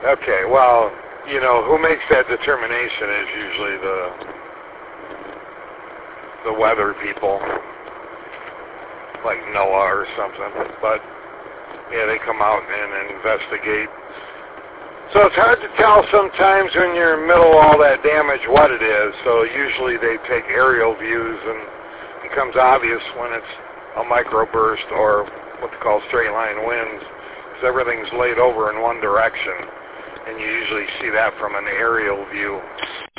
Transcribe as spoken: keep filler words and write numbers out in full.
Okay, well, you know, who makes that determination is usually the the weather people, like NOAA or something. But yeah, they come out and investigate. So it's hard to tell sometimes when you're in the middle of all that damage what it is. So usually they take aerial views, and it becomes obvious when it's a microburst or what they call straight line winds, because everything's laid over in one direction, and you usually see that from an aerial view.